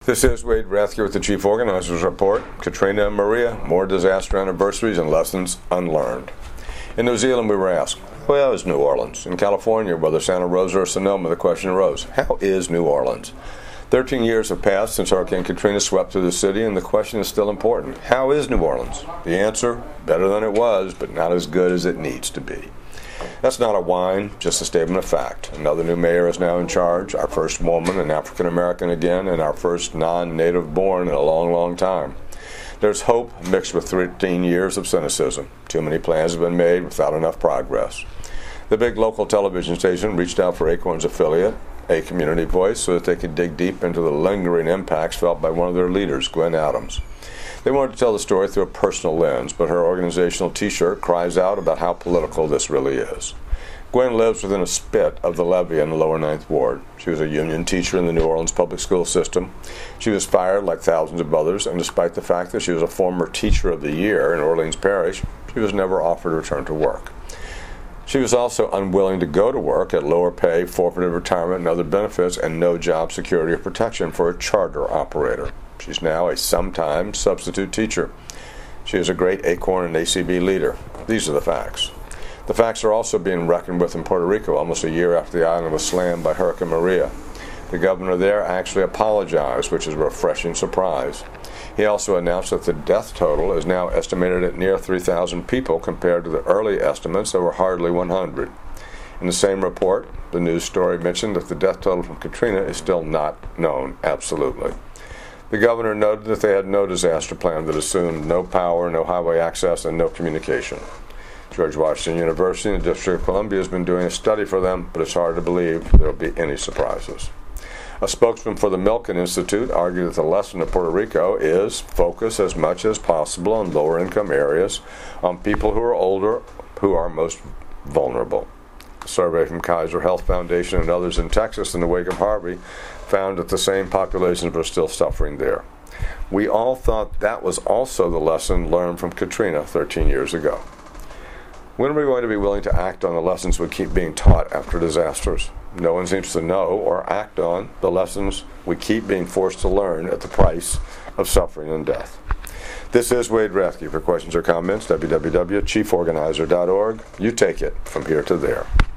This is Wade Rathke with the Chief Organizers Report. Katrina and Maria, more disaster anniversaries and lessons unlearned. In New Zealand, we were asked, well, is New Orleans? In California, whether Santa Rosa or Sonoma, the question arose, how is New Orleans? 13 years have passed since Hurricane Katrina swept through the city, and the question is still important. How is New Orleans? The answer, better than it was, but not as good as it needs to be. That's not a whine, just a statement of fact. Another new mayor is now in charge, our first woman, an African American again, and our first non-native born in a long, long time. There's hope mixed with 13 years of cynicism. Too many plans have been made without enough progress. The big local television station reached out for Acorn's affiliate, A Community Voice, so that they could dig deep into the lingering impacts felt by one of their leaders, Gwen Adams. They wanted to tell the story through a personal lens, but her organizational T-shirt cries out about how political this really is. Gwen lives within a spit of the levee in the lower Ninth Ward. She was a union teacher in the New Orleans public school system. She was fired like thousands of others, and despite the fact that she was a former Teacher of the Year in Orleans Parish, she was never offered a return to work. She was also unwilling to go to work at lower pay, forfeited retirement, and other benefits, and no job security or protection for a charter operator. She's now a sometime substitute teacher. She is a great Acorn and ACB leader. These are the facts. The facts are also being reckoned with in Puerto Rico almost a year after the island was slammed by Hurricane Maria. The governor there actually apologized, which is a refreshing surprise. He also announced that the death total is now estimated at near 3,000 people compared to the early estimates that were hardly 100. In the same report, the news story mentioned that the death total from Katrina is still not known absolutely. The governor noted that they had no disaster plan that assumed no power, no highway access, and no communication. George Washington University in the District of Columbia has been doing a study for them, but it's hard to believe there will be any surprises. A spokesman for the Milken Institute argued that the lesson of Puerto Rico is focus as much as possible on lower-income areas, on people who are older, who are most vulnerable. A survey from Kaiser Health Foundation and others in Texas in the wake of Harvey found that the same populations were still suffering there. We all thought that was also the lesson learned from Katrina 13 years ago. When are we going to be willing to act on the lessons we keep being taught after disasters? No one seems to know or act on the lessons we keep being forced to learn at the price of suffering and death. This is Wade Rathke. For questions or comments, www.chieforganizer.org. You take it from here to there.